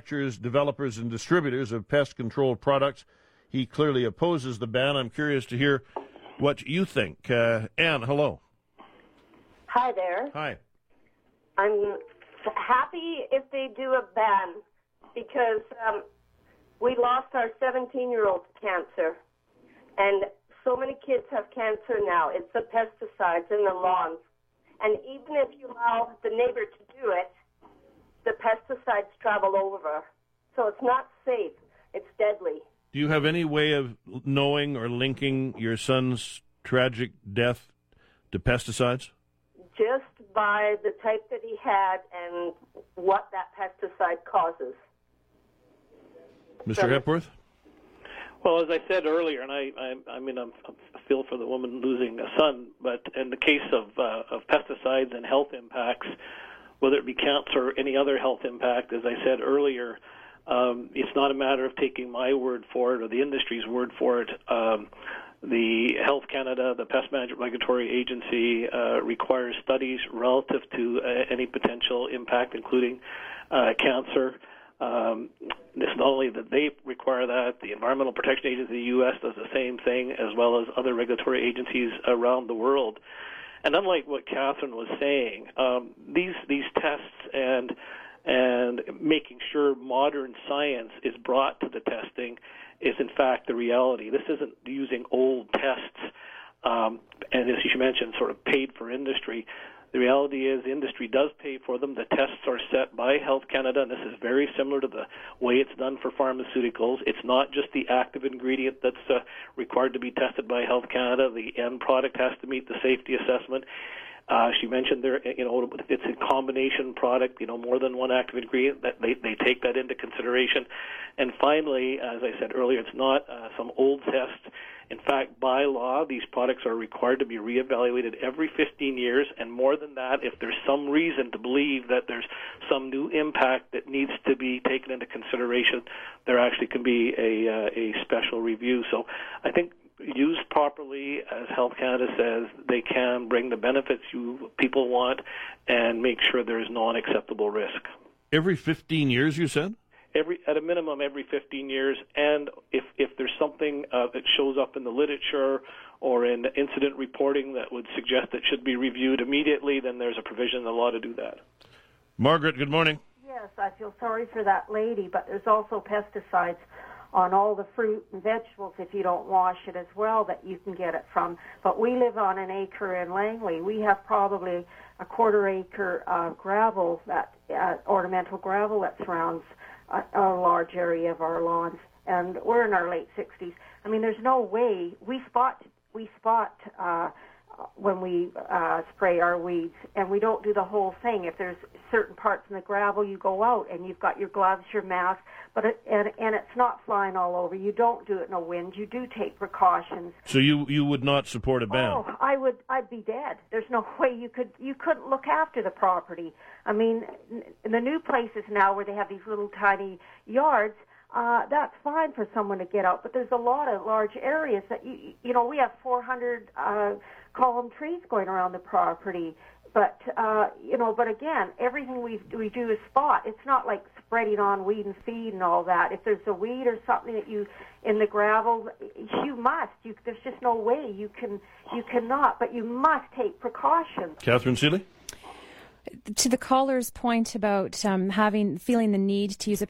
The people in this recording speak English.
manufacturers, developers, and distributors of pest control products. He clearly opposes the ban. I'm curious to hear what you think. Anne, hello. Hi there. Hi. I'm happy if they do a ban because we lost our 17-year-old to cancer. And so many kids have cancer now. It's the pesticides in the lawns. And even if you allow the neighbor to do it, the pesticides travel over. So it's not safe. It's deadly. Do you have any way of knowing or linking your son's tragic death to pesticides? Just by the type that he had and what that pesticide causes. Mr. Hepworth? Well, as I said earlier, and I feel for the woman losing a son, but in the case of pesticides and health impacts, whether it be cancer or any other health impact, as I said earlier, it's not a matter of taking my word for it or the industry's word for it. The Health Canada, the Pest Management Regulatory Agency, requires studies relative to any potential impact, including cancer. It's not only that they require that, the Environmental Protection Agency in the U.S. does the same thing, as well as other regulatory agencies around the world. And unlike what Catherine was saying, these tests and making sure modern science is brought to the testing is in fact the reality. This isn't using old tests, and as you mentioned, sort of paid for industry. The reality is the industry does pay for them. The tests are set by Health Canada, and this is very similar to the way it's done for pharmaceuticals. It's not just the active ingredient that's required to be tested by Health Canada. The end product has to meet the safety assessment. She mentioned there, it's a combination product, more than one active ingredient. That they take that into consideration. And finally, as I said earlier, it's not some old test. In fact, by law, these products are required to be reevaluated every 15 years, and more than that, if there's some reason to believe that there's some new impact that needs to be taken into consideration, there actually can be a special review. So I think used properly, as Health Canada says, they can bring the benefits people want and make sure there is no unacceptable risk. Every 15 years, you said? At a minimum, every 15 years, and if there's something that shows up in the literature or in incident reporting that would suggest it should be reviewed immediately, then there's a provision in the law to do that. Margaret, good morning. Yes, I feel sorry for that lady, but there's also pesticides on all the fruit and vegetables if you don't wash it as well that you can get it from. But we live on an acre in Langley. We have probably a quarter acre of gravel, that ornamental gravel that surrounds a large area of our lawns, and we're in our late 60s. I mean, there's no way we spot when we spray our weeds, and we don't do the whole thing. If there's certain parts in the gravel, you go out and you've got your gloves, your mask, but and it's not flying all over. You don't do it in a wind. You do take precautions. So you would not support a ban? Oh, I would. I'd be dead. There's no way you couldn't look after the property. I mean, in the new places now where they have these little tiny yards, that's fine for someone to get out. But there's a lot of large areas that we have 400 column trees going around the property. But but again, everything we do is spot. It's not like spreading on weed and feed and all that. If there's a weed or something that in the gravel, you must. There's just no way you cannot. But you must take precautions. Catherine Seeley? To the caller's point about feeling the need to use a